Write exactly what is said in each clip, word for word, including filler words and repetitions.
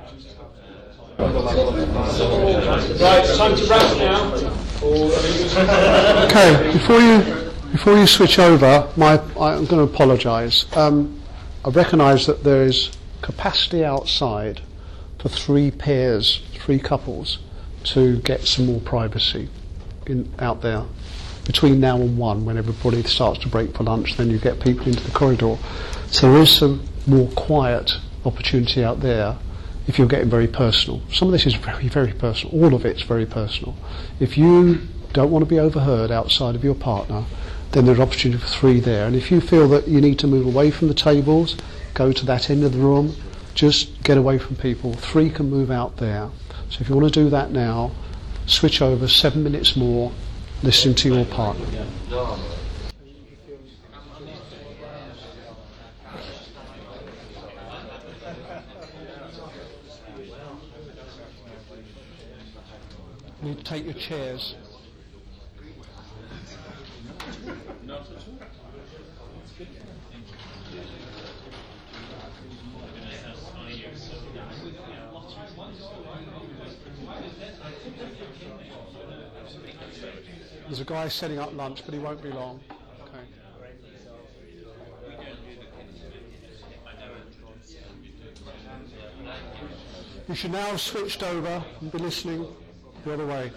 Right, it's time to wrap now. Okay, before you before you switch over, my I'm going to apologise. Um, I recognise that there is capacity outside for three pairs, three couples, to get some more privacy in out there between now and one, when everybody starts to break for lunch. Then you get people into the corridor, so there is some more quiet opportunity out there if you're getting very personal. Some of this is very, very personal. All of it's very personal. If you don't want to be overheard outside of your partner, then there's opportunity for three there. And if you feel that you need to move away from the tables, go to that end of the room, just get away from people. Three can move out there. So if you want to do that now, switch over seven minutes more, listening to your partner. You need to take your chairs. There's a guy setting up lunch, but he won't be long. Okay. You should now have switched over and be listening the other way.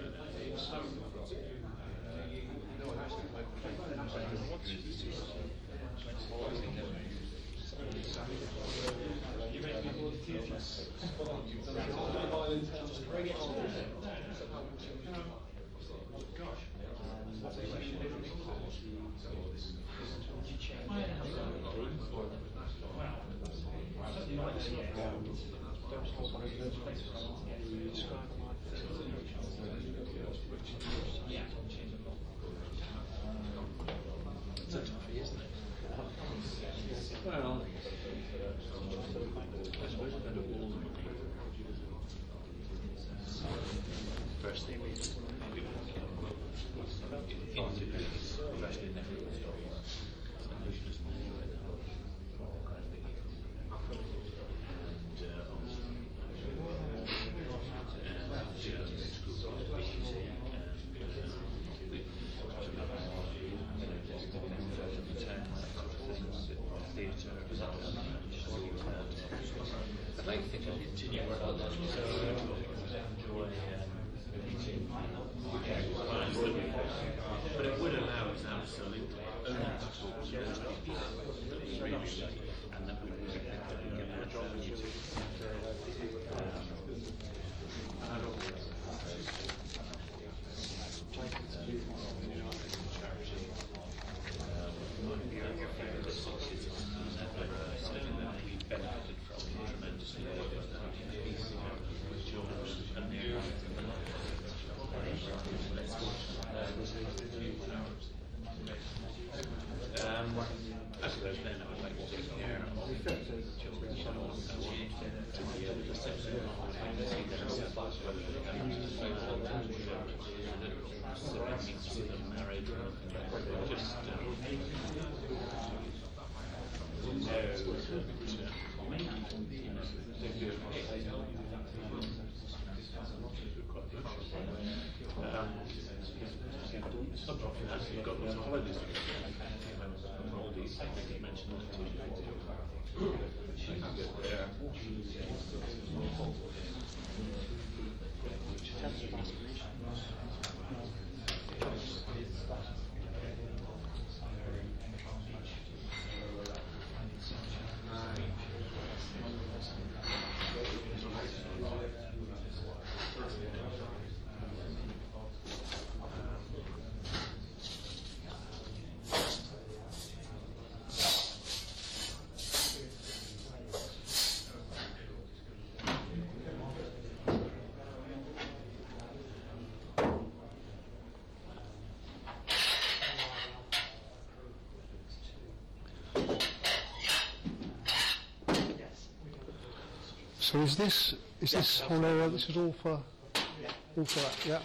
So is this is this whole area? This is all for all for that, yeah.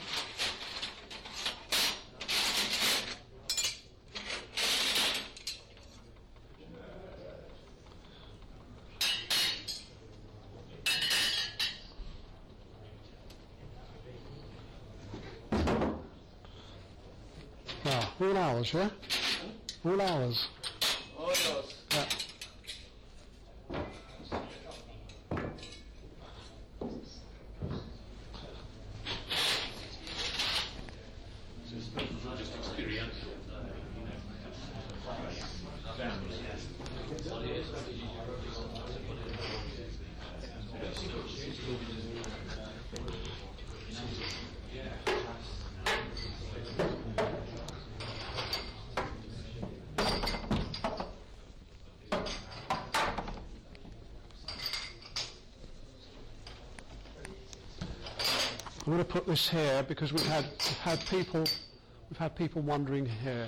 All hours, yeah? All hours. All hours. Yeah. Just experience. I'm going to put this here because we've had we've had people we've had people wondering here.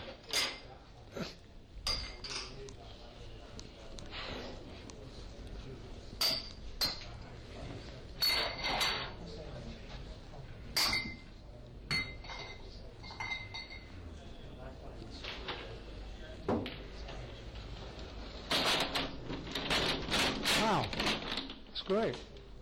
Wow, that's great.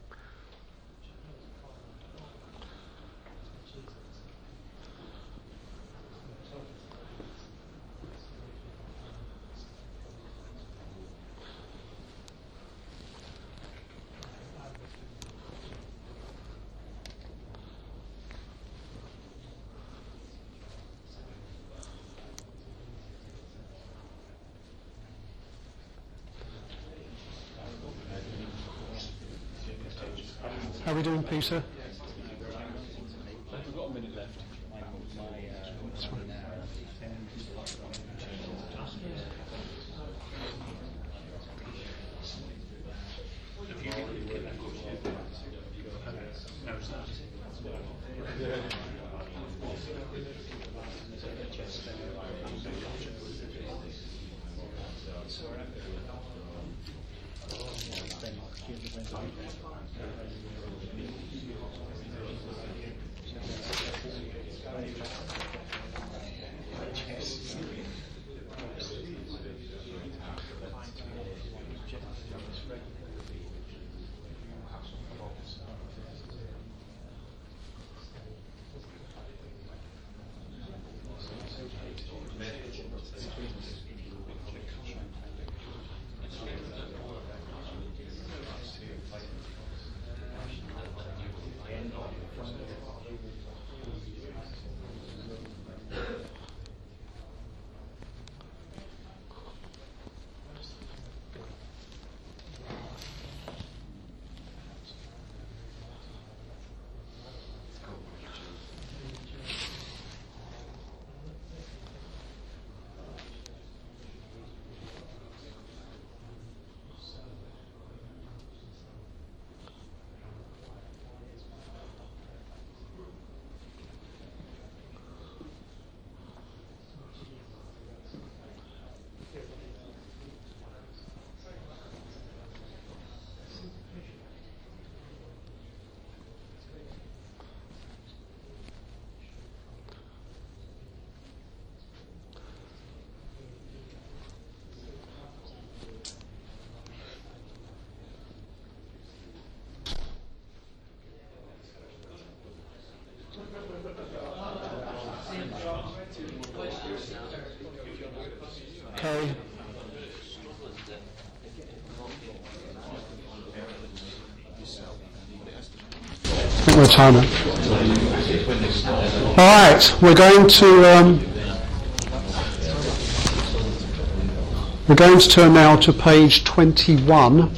How are we doing, Peter? We've got a minute left. Okay. I think we're timer. All right, we're going to um, we're going to turn now to page twenty-one.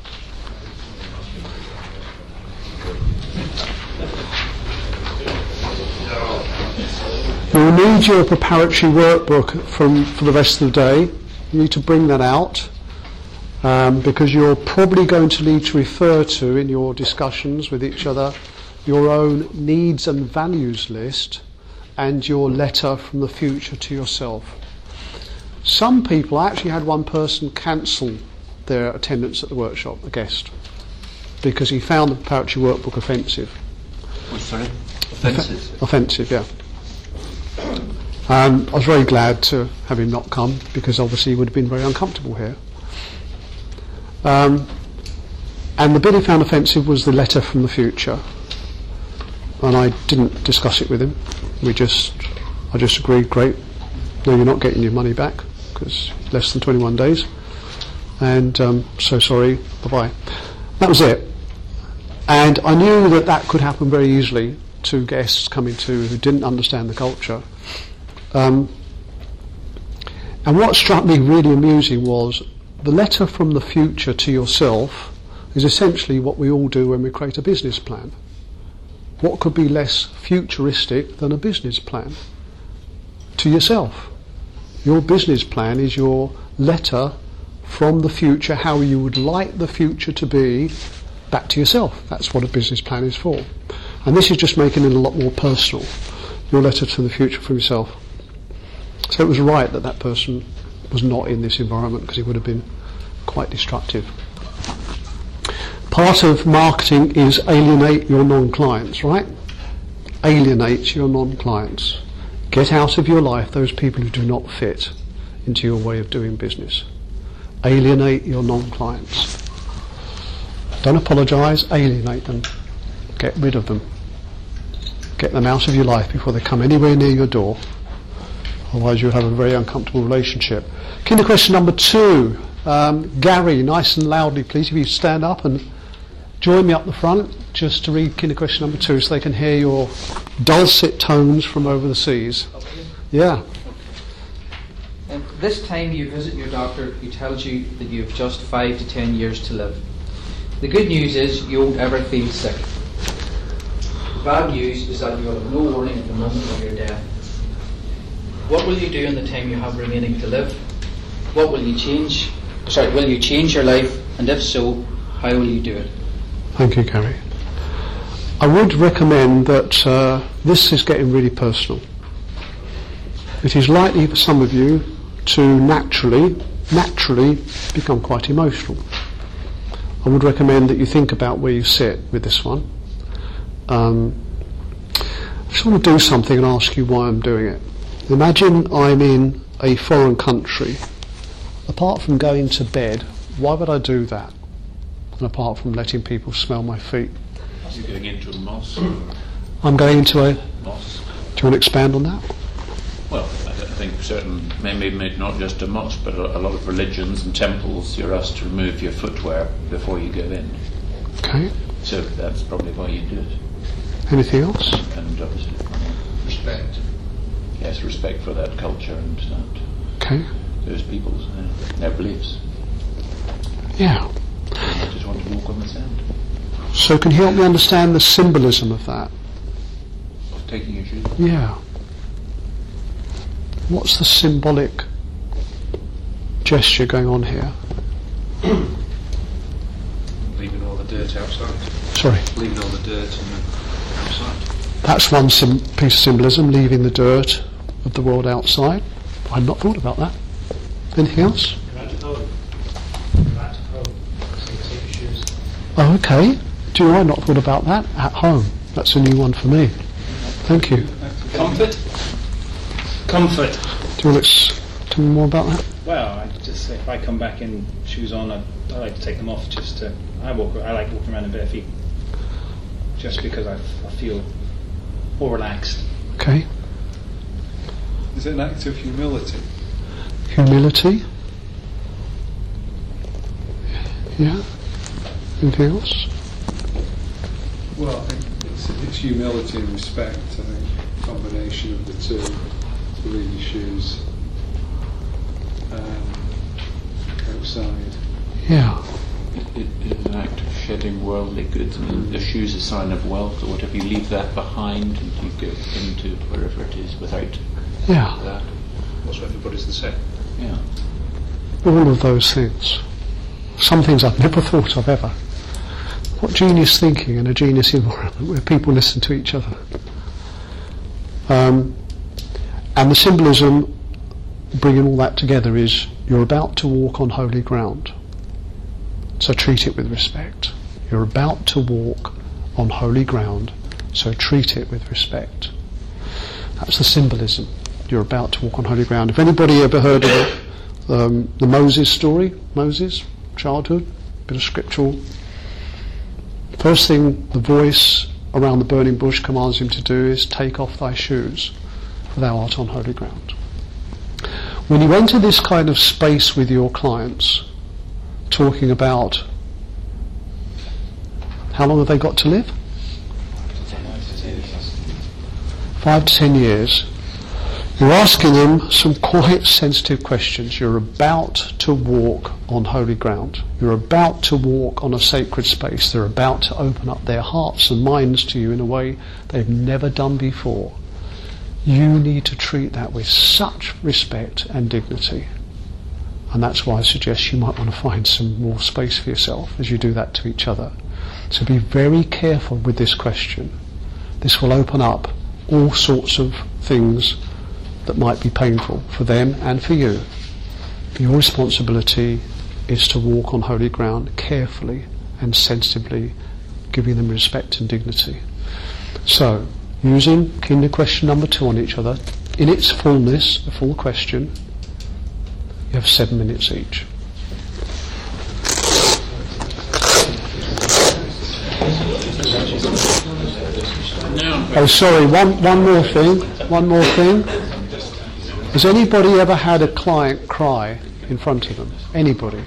You'll need your preparatory workbook from for the rest of the day. You need to bring that out um, because you're probably going to need to refer to in your discussions with each other your own needs and values list and your letter from the future to yourself. Some people, I actually had one person cancel their attendance at the workshop, a guest, because he found the preparatory workbook offensive. Oh, sorry? Offensive? Offensive, yeah. Um, I was very glad to have him not come because obviously he would have been very uncomfortable here. Um, and the bit he found offensive was the letter from the future. And I didn't discuss it with him. We just, I just agreed, great, no, you're not getting your money back because less than twenty-one days. And um, so sorry, bye-bye. That was it. And I knew that that could happen very easily to guests coming to who didn't understand the culture. Um, and what struck me really amusing was the letter from the future to yourself is essentially what we all do when we create a business plan. What could be less futuristic than a business plan? To yourself. Your business plan is your letter from the future, how you would like the future to be, back to yourself. That's what a business plan is for. And this is just making it a lot more personal, your letter to the future from yourself. So it was right that that person was not in this environment because it would have been quite destructive. Part of marketing is alienate your non-clients, right? Alienate your non-clients. Get out of your life those people who do not fit into your way of doing business. Alienate your non-clients. Don't apologise, alienate them. Get rid of them. Get them out of your life before they come anywhere near your door. Otherwise you'll have a very uncomfortable relationship. Kinder question number two. Um, Gary, nice and loudly please, if you stand up and join me up the front just to read kinder question number two so they can hear your dulcet tones from over the seas. Yeah. And this time you visit your doctor who tells you that you have just five to ten years to live. The good news is you won't ever feel sick. The bad news is that you will have no warning at the moment of your death. What will you do in the time you have remaining to live? What will you change? Sorry, will you change your life? And if so, how will you do it? Thank you, Gary. I would recommend that uh, this is getting really personal. It is likely for some of you to naturally, naturally become quite emotional. I would recommend that you think about where you sit with this one. Um, I just want to do something and ask you why I'm doing it. Imagine I'm in a foreign country. Apart from going to bed, why would I do that? And apart from letting people smell my feet. You're going into a mosque. I'm going into a... Mosque. Do you want to expand on that? Well, I th- I think certain, maybe maybe not just a mosque, but a, a lot of religions and temples, you're asked to remove your footwear before you go in. Okay. So that's probably why you do it. Anything else? And obviously, respect. Yes, respect for that culture and that. Okay. Those people's, uh, their beliefs. Yeah. I just want to walk on the sand. So can you help me understand the symbolism of that? Of taking your shoes. Yeah. What's the symbolic gesture going on here? Leaving all the dirt outside. Sorry. Leaving all the dirt on the outside. That's one sim- piece of symbolism, leaving the dirt of the world outside. I'd not thought about that. Anything else? You're at home. You're at home. So you take your shoes. Oh, okay. Do you know, I've not thought about that. At home. That's a new one for me. Thank you. Comfort. Comfort. Do you want to s- tell me more about that? Well, I just if I come back in shoes on, I, I like to take them off. Just to I walk. I like walking around in bare feet. Just because I, I feel more relaxed. Okay. Is it an act of humility? Humility. Yeah. Anything else? Well, I think it's, it's humility and respect. I think combination of the two. To leave your shoes um, outside. Yeah. It, it is an act of shedding worldly goods. I mean, the shoes are a sign of wealth or whatever. You leave that behind and you go into wherever it is without Yeah. that. Also, everybody's the same. Yeah. All of those things. Some things I've never thought of ever. What genius thinking in a genius environment where people listen to each other. Um, and the symbolism, bringing all that together, is you're about to walk on holy ground. So treat it with respect. You're about to walk on holy ground, so treat it with respect. That's the symbolism. You're about to walk on holy ground. If anybody ever heard of the, um, the Moses story, Moses, childhood, bit of scriptural. First thing the voice around the burning bush commands him to do is take off thy shoes, for thou art on holy ground. When you enter this kind of space with your clients, talking about how long have they got to live? Five to ten years. You're asking them some quite sensitive questions. You're about to walk on holy ground. You're about to walk on a sacred space. They're about to open up their hearts and minds to you in a way they've never done before. You need to treat that with such respect and dignity. And that's why I suggest you might want to find some more space for yourself as you do that to each other. So be very careful with this question. This will open up all sorts of things that might be painful for them and for you. Your responsibility is to walk on holy ground carefully and sensitively, giving them respect and dignity. So, using Kinder question number two on each other, in its fullness, the full question, you have seven minutes each. Oh, sorry, one, one more thing, one more thing. Has anybody ever had a client cry in front of them? Anybody?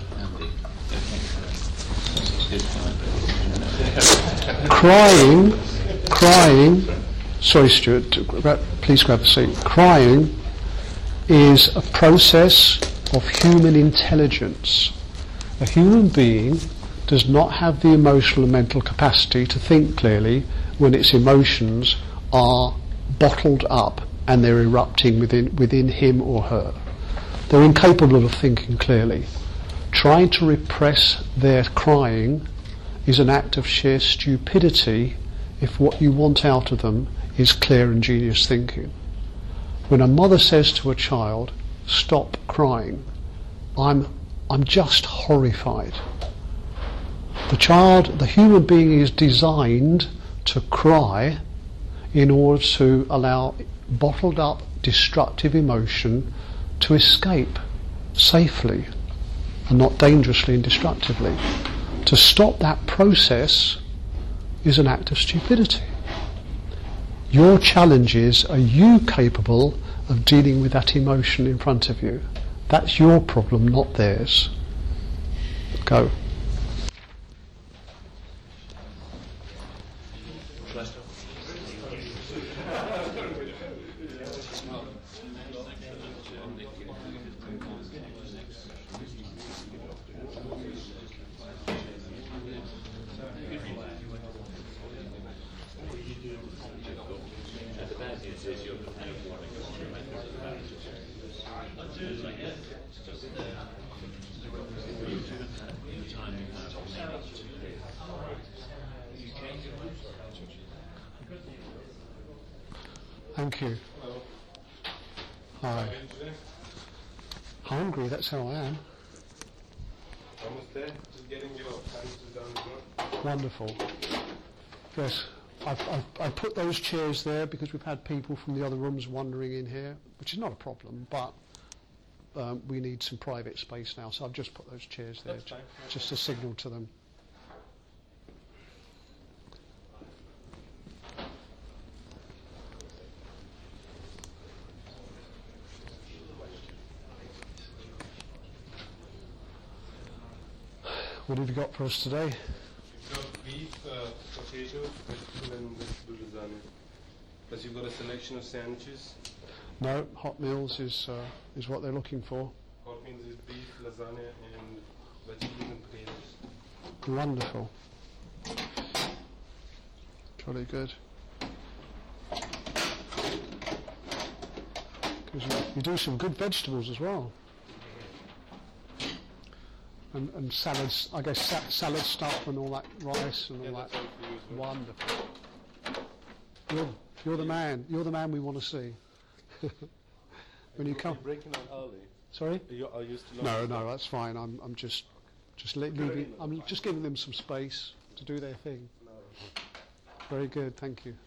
Crying, crying, sorry Stuart, please grab a seat. Crying is a process of human intelligence. A human being does not have the emotional and mental capacity to think clearly when its emotions are bottled up and they're erupting within within him or her. They're incapable of thinking clearly. Trying to repress their crying is an act of sheer stupidity if what you want out of them is clear and genius thinking. When a mother says to a child, "Stop crying," I'm I'm just horrified. The child, the human being is designed to cry in order to allow bottled up destructive emotion to escape safely and not dangerously and destructively. To stop that process is an act of stupidity. Your challenge is, are you capable of dealing with that emotion in front of you? That's your problem, not theirs. Go. Thank you. Hi. Hungry, that's how I am. Almost there. Just getting your hands down the road. Wonderful. Yes, I've, I've, I put those chairs there because we've had people from the other rooms wandering in here, which is not a problem, but um, we need some private space now, so I've just put those chairs there, That's fine. just to signal to them. What have you got for us today? You've got beef, uh, potatoes, vegetable and vegetable lasagna. Plus you've got a selection of sandwiches. No, hot meals is uh, is what they're looking for. Hot meals is beef, lasagna and vegetables and potatoes. Wonderful. Jolly good. 'Cause you, you do some good vegetables as well. And, and salads, I guess sa- salad stuff and all that rice and all Yeah, that. that's all for you as well. Wonderful. You're, you're the man. You're the man we want to see. When you come. You're breaking out early. Sorry? You are used to No, no, that's fine. I'm, I'm just, just le- leaving. I'm just giving them some space to do their thing. Very good. Thank you.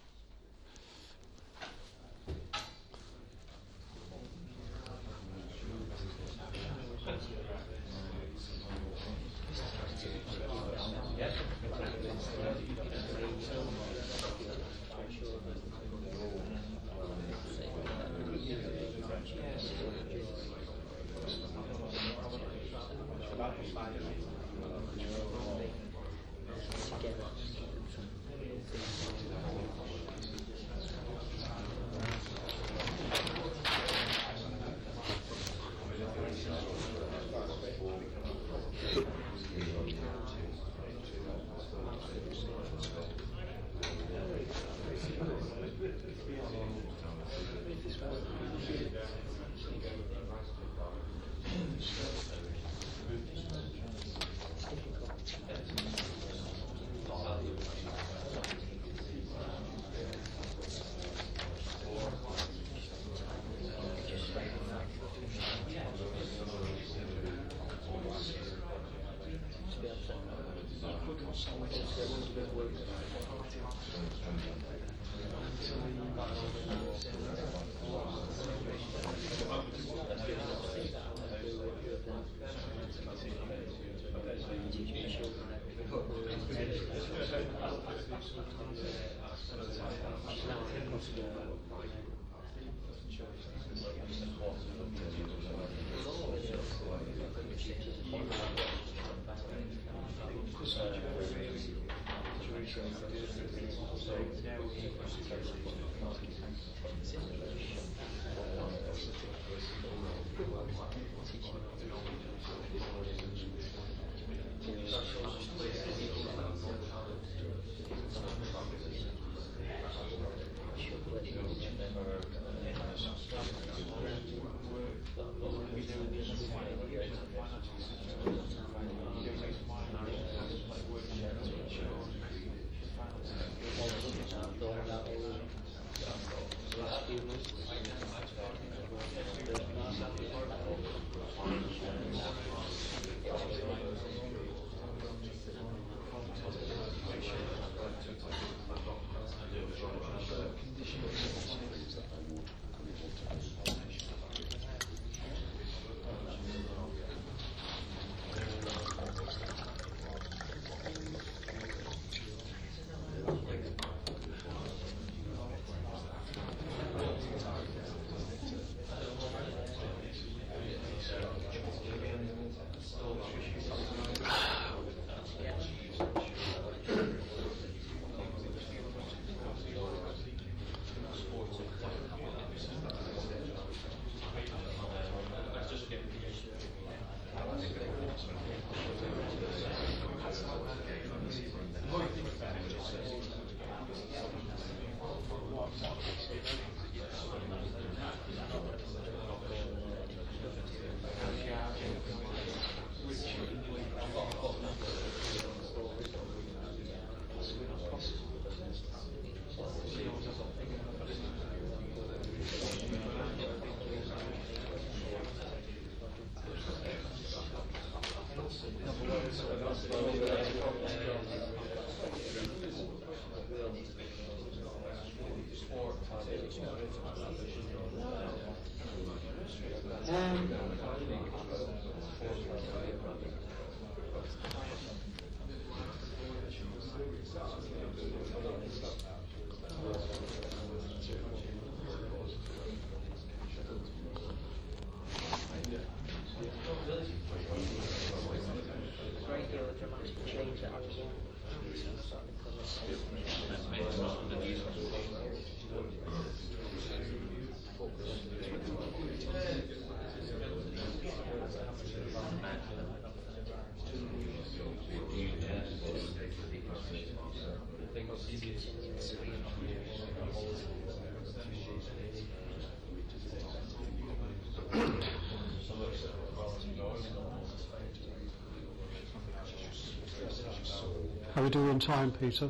How are we doing on time, Peter?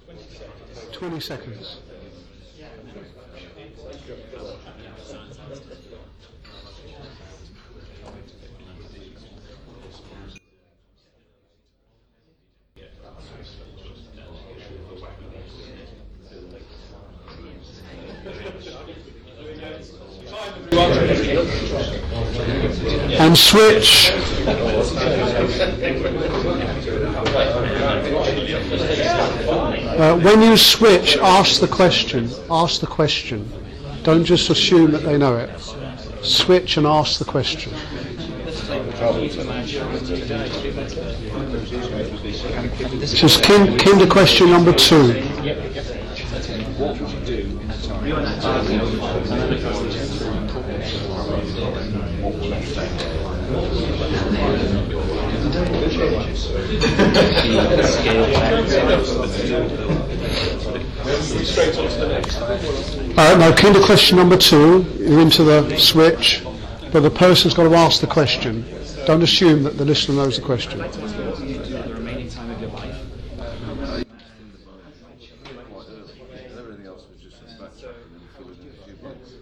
twenty seconds. And switch. Uh, when you switch, ask the question. Ask the question. Don't just assume that they know it. Switch and ask the question. This is kin- kinder question number two. What would you do in a time? What will affect? Uh, no, kinder question number two. You're into the switch, but the person's got to ask the question. Don't assume that the listener knows the question. The remaining time of your life. Everything else was just a backtrack and then fill in a few bits.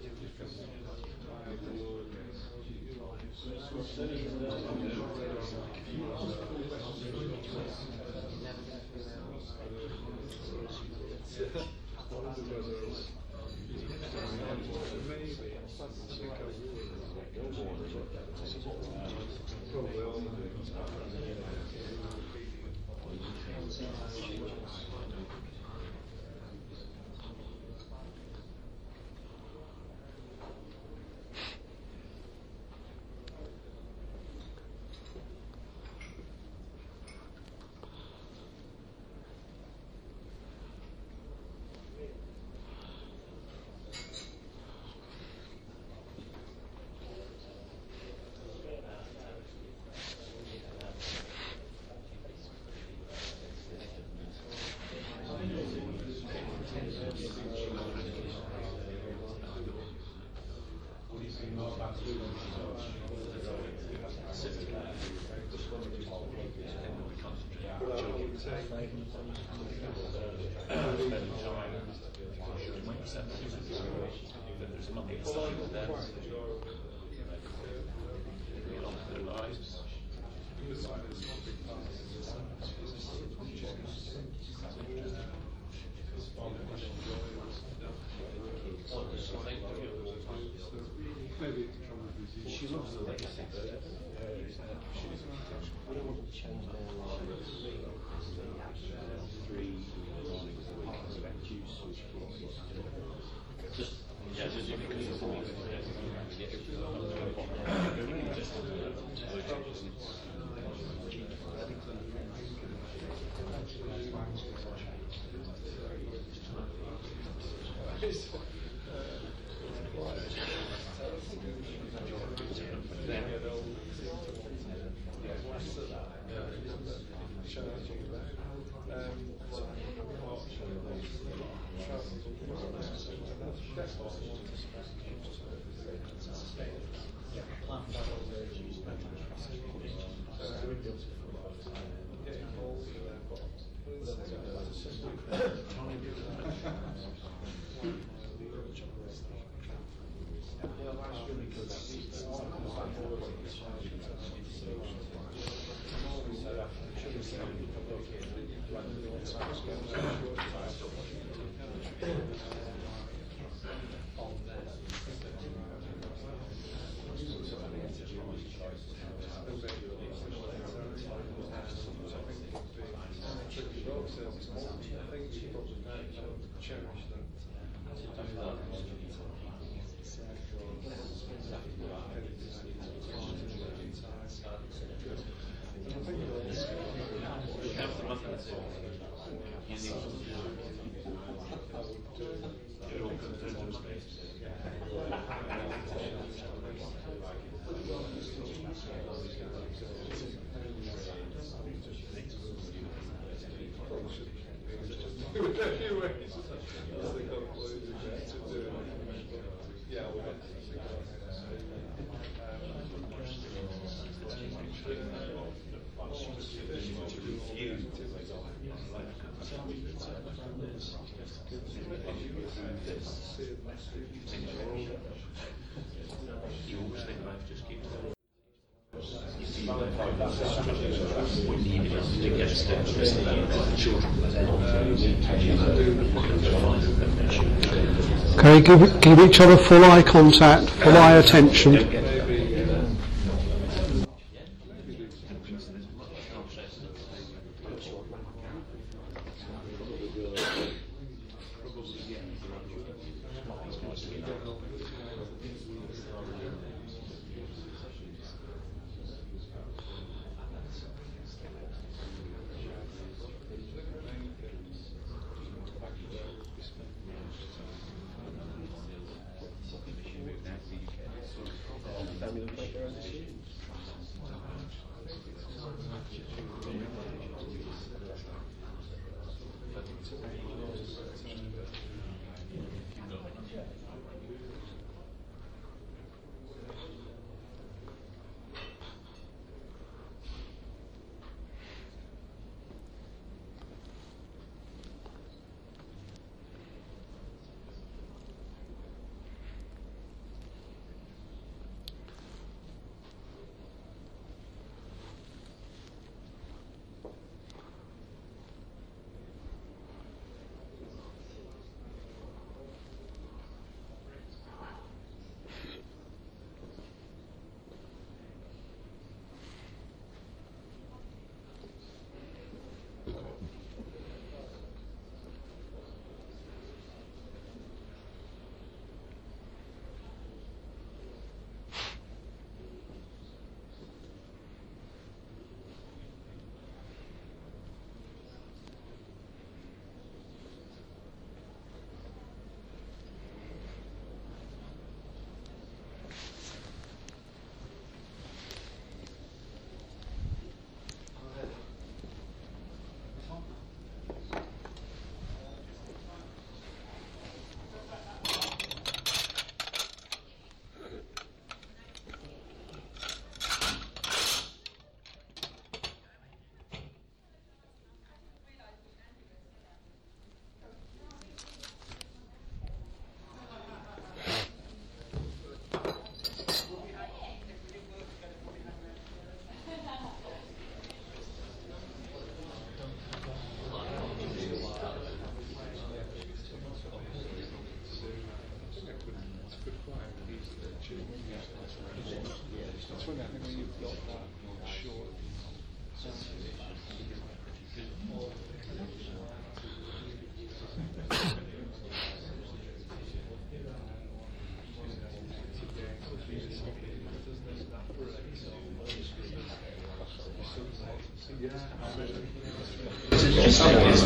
Okay, give, give each other full eye contact, full eye attention.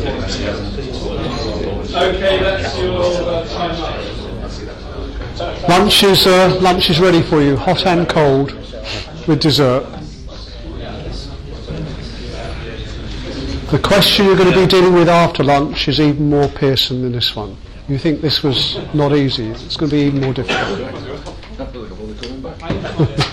Okay, that's your uh, time up. Lunch is uh, lunch is ready for you, hot and cold, with dessert. The question you're going to be dealing with after lunch is even more piercing than this one. You think this was not easy? It's going to be even more difficult.